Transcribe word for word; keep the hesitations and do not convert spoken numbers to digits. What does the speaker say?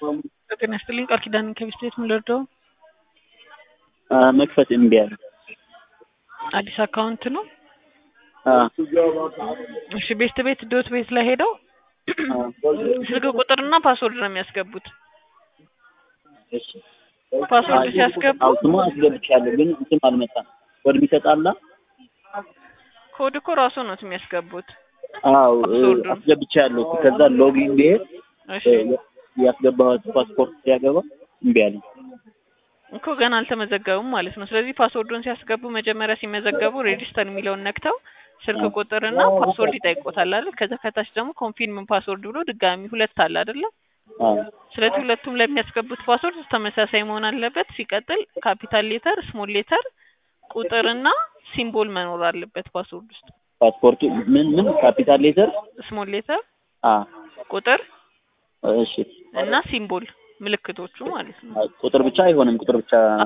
ጤና ይስጥልኝ ቃል ኪዳን ከቢስት ቤት ምን ልርዳው? መክፈት እምቢ አለ። አዲስ አካውንት ነው? አዎ። እሺ ቤስት ቤት ዶት ቤት ላይ ሄደው ስልክ ቁጥርና ፓስወርድ ነው የሚያስገቡት። እሺ ፓስወርድ ሲያስገቡ አው ስሙ አስገብቻለሁ ግን እንትን አልመጣም። ኮድ ይሰጣላ? ኮድ እኮ ራሱ ነው የሚያስገቡት። አው አስገብቻለሁ። ከዛ ሎጊን ብሄድ እሺ ያስገባሁት ፓስፖርት ሲያገባ እምቢ አለ እኮ ገና አልተመዘገቡም ማለት ነው። ስለዚህ ፓስወርዱን ሲያስገቡ መጀመሪያ ሲመዘገቡ ሬጂስተር የሚለውን ነክተው ስልክ ቁጥርና ፓስወርድ ይጠይቆታል አይደል? ከዛ ከታች ደግሞ ኮንፊርም ፓስወርድ ብሎ ድጋሚ ሁለት አለ አይደል? አዎ። ስለዚህ ሁለቱም ለሚያስገቡት ፓስወርድ ተመሳሳይ መሆን አለበት። ሲቀጥል ካፒታል ሌተር፣ ስሞል ሌተር፣ ቁጥርና ሲምቦል መኖር አለበት ፓስወርድ ውስጥ። ፓስፖርቱ ምን ምን ካፒታል ሌተር፣ ስሞል ሌተር፣ አ ቁጥር እሺ እና ሲምቦል ምልክቶቹ ማለት ነው። ቁጥር ብቻ አይሆንም። ቁጥር ብቻ